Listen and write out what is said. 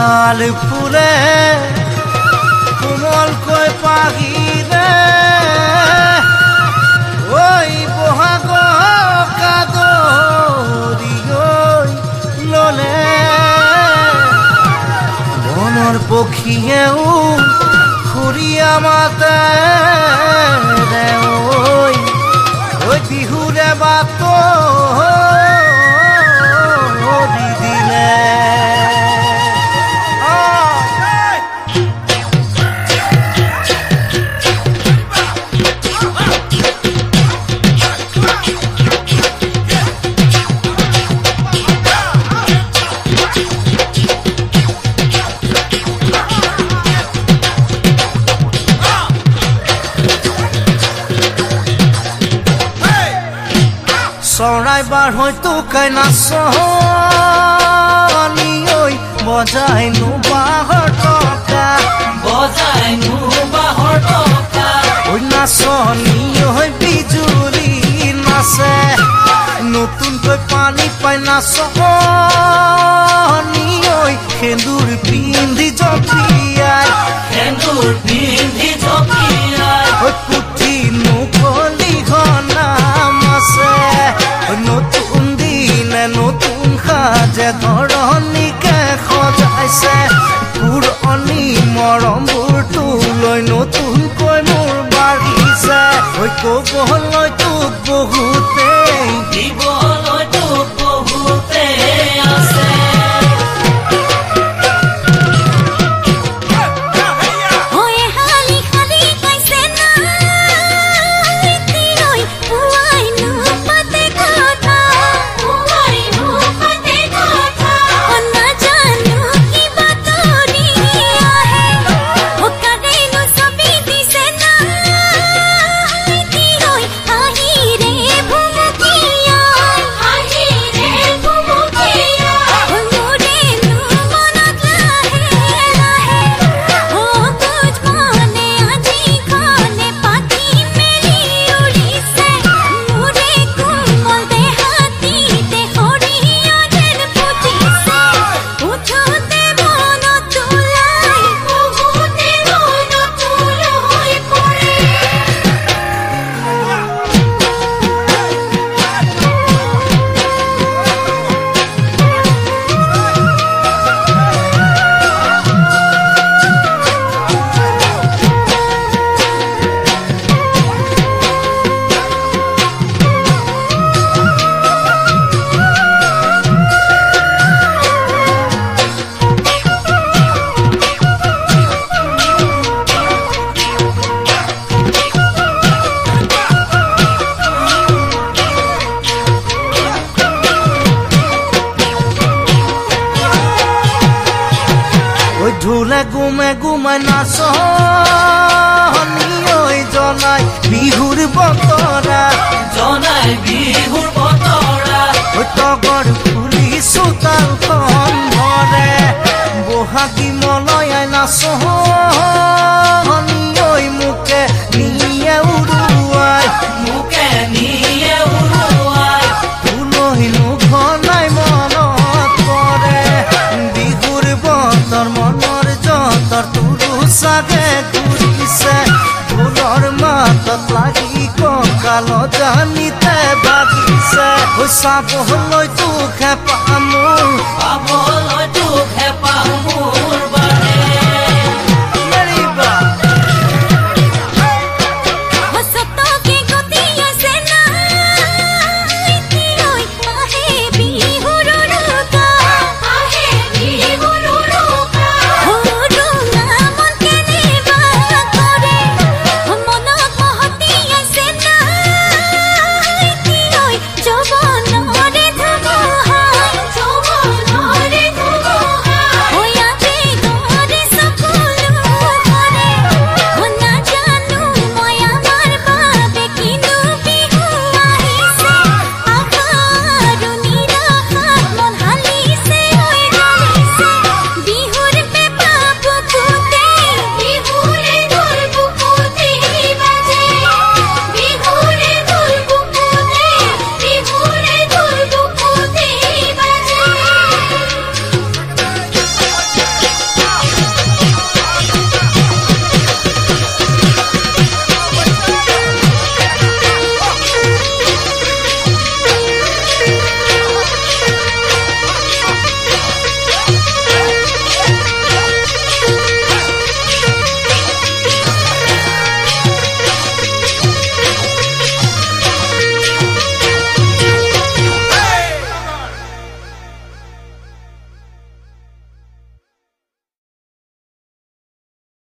শাল ফুলে কোমলকৈ পাহিৰে ঐ বহাগ কাদৰি ললে বনৰ পক্ষীয়েও খুৰিয়া মাতে ঐ বিহুৰে বাটো চৰাই বাৰ হয়তো কাই নাচনি ঐ বজাইনো বাহৰ টকা ঐ নাচনি ঐ বিজুলী নাচে নতুনকৈ পানী পাই নাচনি ঐ সেন্দুৰ পিন্ধি জপিয়াই ঐ পুথি মুকলি ঘনা মাছে নতুন দিনে নতুন সাজে ধৰণীকে সজাইছে পুৰণি মৰমবোৰটো লৈ নতুনকৈ মোৰ বাঢ়িছে ঐ কবলৈ তোক বহুতেই দিবলৈ তোক বহুতেই আছে ঢোলে গুমে গুমাই নাচনি ঐ জনাই বিহুৰ বতৰা ঐ তগৰ ফুলি চোতালখন ভৰে বহাগী মলয়াই নাচনি ঐ মোকে নিয়ে উৰুৱাই তুলহিনো ঘনাই মনত পৰে বিহুৰ বতৰ মনৰ যতৰ তুৰু চাগে ঘূৰিছে ঢোলৰ মাতত লাগি কঁকাল জানিতে বাগিছে চাবলৈ তোক হেঁপাহ মোৰ